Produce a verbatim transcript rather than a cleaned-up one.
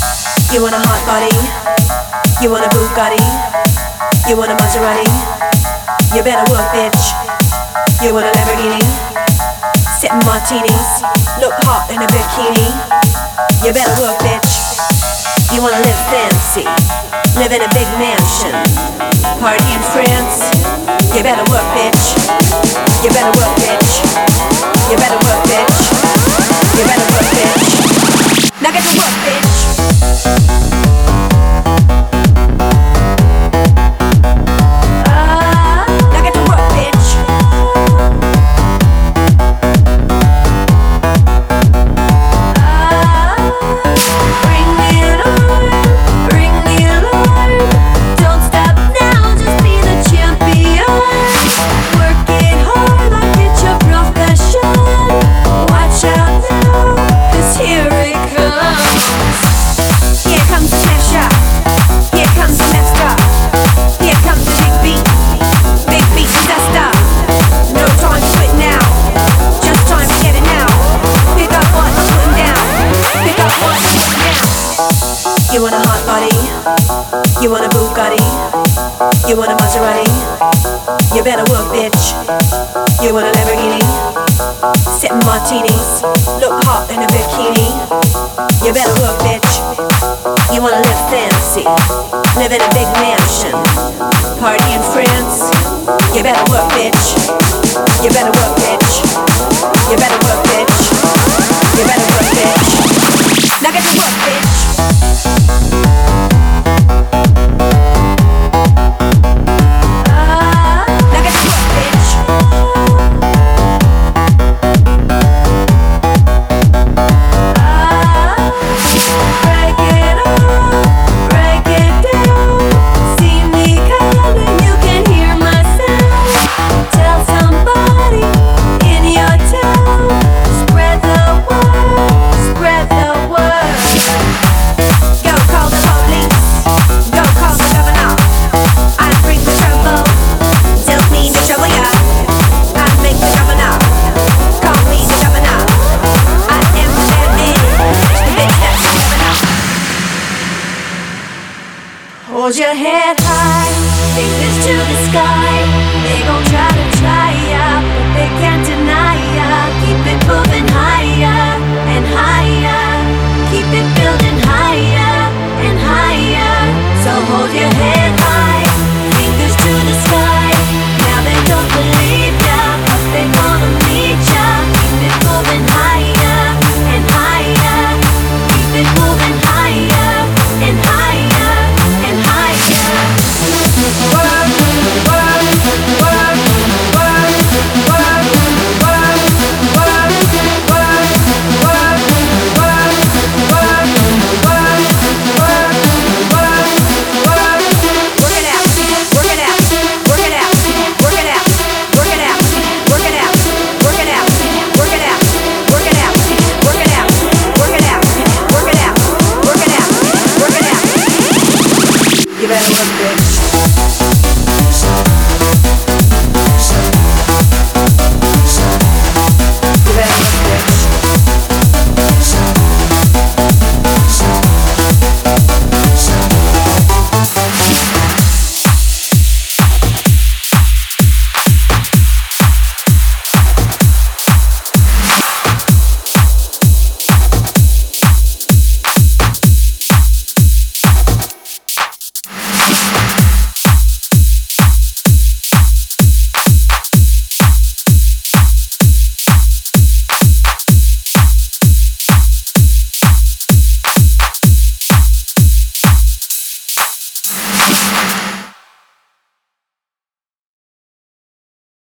You want a hot body? You want a Bugatti? You want a Maserati? You better work, bitch. You want a Lamborghini? Sipping martinis, look hot in a bikini. You better work, bitch. You wanna live fancy, live in a big mansion, party in France. You better work, bitch. You better work, bitch. You better work, bitch. You better work, bitch. Now get to work, bitch. You want a hot body? You want a Bugatti? You want a Maserati? You better work, bitch. You want a Lamborghini? Sipping martinis, look hot in a bikini. You better work, bitch. You wanna live fancy, live in a big mansion, party in France. You better work, bitch. You better work, bitch. You better work, bitch. You better work, bitch. Now get to work, bitch. Hold your head high, fingers to the sky. They gon' try to try ya, but they can't deny ya. Keep it moving higher and higher. Keep it building higher and higher. So hold your head high, fingers to the sky. Now they don't believe ya, but they wanna meet ya. Keep it moving higher and higher. Keep it moving higher and higher. You better look good.